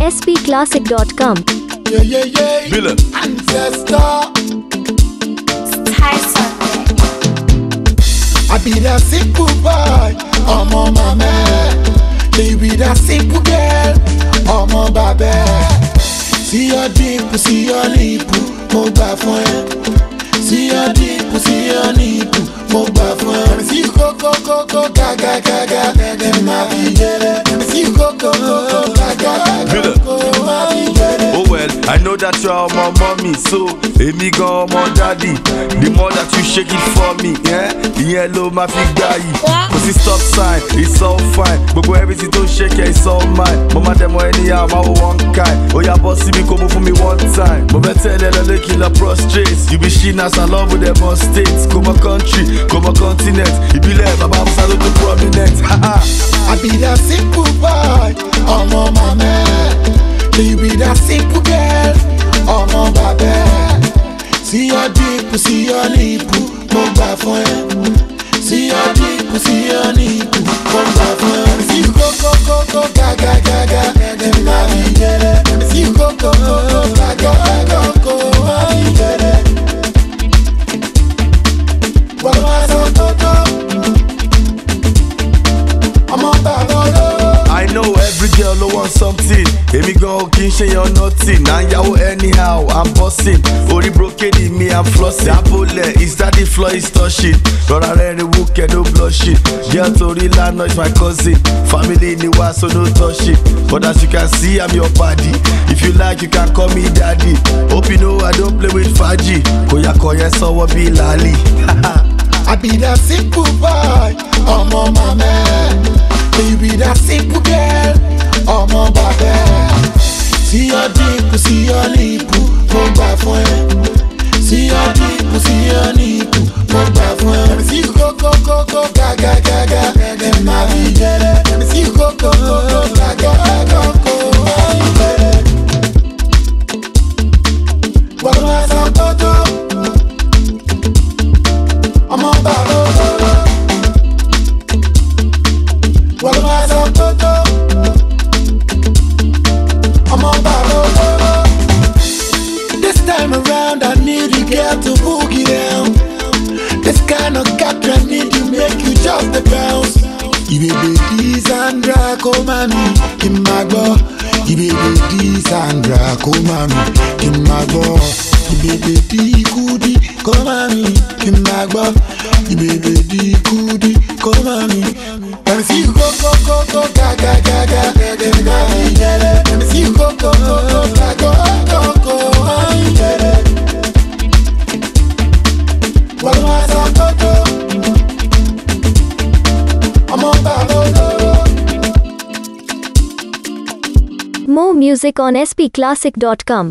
spclassic.com. Yeah. Miller. Ancestor. Tyson. I be that simple boy. I'm on my man. They be that simple girl. I'm on my bed. See your deep, see your lip. Mo gba fún ẹ. See your deep, see your lip. Mo gba fún ẹ. See you go gaga. Then my be see you go gaga. Miller. Oh well, I know that you are my mommy, so emi gan my daddy. The more that you shake it for me, yellow my fi gba yi. Cause it's stop sign, it's all fine. Gbogbo everything don't shake it, it's all mine. Mama demo anyhow, my one kind. Oh yeah, bossy me come for me one time. But better tell her kill her prostrate. You be she as I love with them on states. Come a country, come a continent. You be like my babs are looking prominent. I be that simple boy, I'm on my man. You be that simple girl, I'm on my bed. See your deep, see your lip, mo gba fún ẹ. See your deep, see your lip, mo gba fún ẹ. See you go gaga, then my be see you go gaga, my be what was I'm on my I know every girl who wants something. Emi gan kin ṣe yan nothing. Now yawo anyhow, I'm bossing. Ori brocade me, I'm flossing. Apple is that the floor is touching. Rọra rẹ ni wúkẹ́ no blushing. Girl tori lana is my cousin. Family ni wa so no touching. But as you can see, I'm your paddy. If you like, you can call me daddy. Hope you know I don't play with Faji. Koya sọwọ́ bí lali. I be that simple boy, I'm on my man. You be that simple girl, I'm on my bed. See your deep, see your lip, mo gba fún ẹ. See your deep, see your lip, mo gba fún ẹ. See you go gaga, then my be see you go gaga, my be what was I'm on my what am I supposed to? I'm on ball. This time around, I need you girl to boogie down. This kind of cat I need you make you just the bounce. You baby Sandra, come on me, in my go. You baby Sandra, come on me, in my go. You baby Goody, come on me, in my go. You baby Goody, come on me. Let me see you go gaga, then let me see you go gaga, what am I supposed to? I'm on ball. More music on spclassic.com.